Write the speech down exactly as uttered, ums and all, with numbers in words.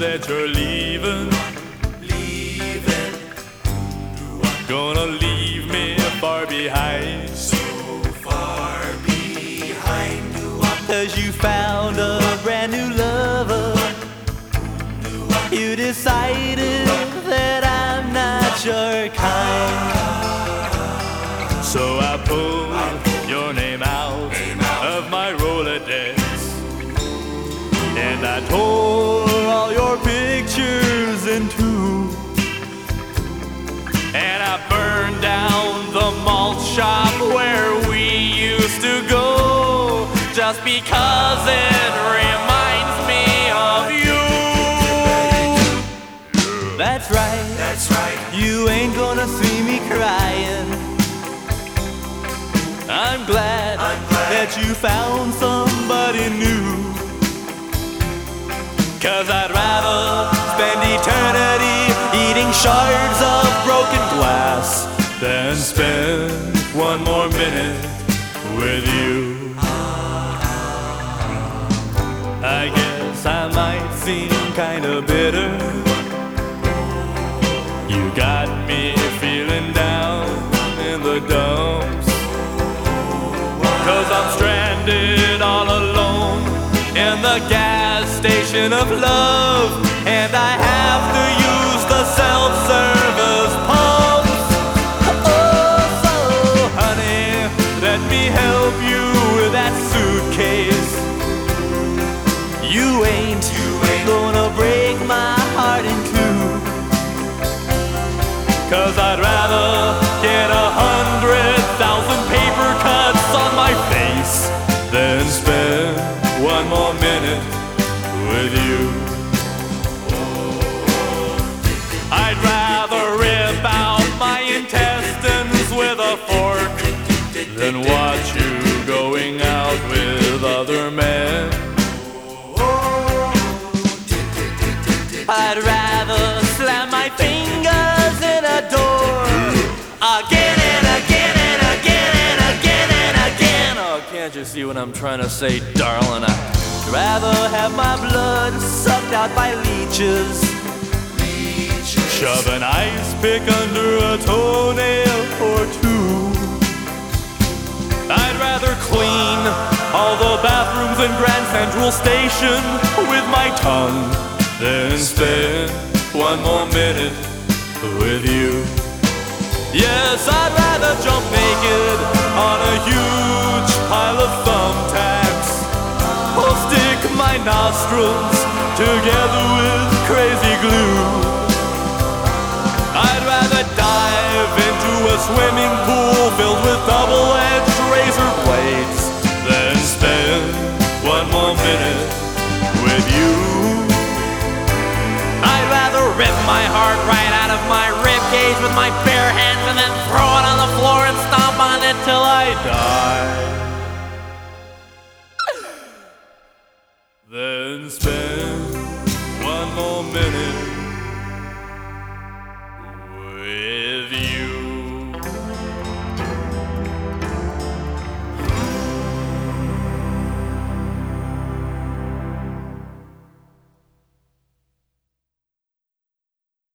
that you're leaving, leaving. gonna leave me far behind, So far behind. 'Cause you found a brand new lover. You decided that I'm not your kind. so I pulled your name out of my Rolodex, and I tore all your pictures in two, and I burned down the malt shop where we used to go, just because it reminds me of you. That's right, That's right. you ain't gonna see me crying. I'm glad, I'm glad. that you found somebody new. 'Cause I'd rather spend eternity eating shards of broken glass Then spend one more minute with you. I guess I might seem kinda bitter. You got me feeling down in the dumps, 'cause I'm stranded all alone in the gas station of love, and I have to use the self-service pumps. Oh, so honey, let me help you with that suitcase. You ain't, You ain't gonna break my heart in two. 'Cause I'd rather get a hundred thousand paper cuts on my face than spend one more minute with you. I'd rather rip out my intestines with a fork than watch you going out with other men. I'd rather slam my fingers in a door again and again and again and again and again. Oh, can't you see what I'm trying to say, darling? I'd rather have my blood sucked out by leeches, Shove an ice pick under a toenail or two. I'd rather clean all the bathrooms in Grand Central Station with my tongue than spend one more minute with you. Yes, I'd rather jump naked on a huge pile of thumbtacks, or stick my nostrils together with crazy glue. I'd rather dive into a swimming pool filled with double-edged razor blades than spend one more minute with you. I'd rather rip my heart right out of my rib cage with my bare hands and then throw it on the floor and stomp on it till I die. Then spend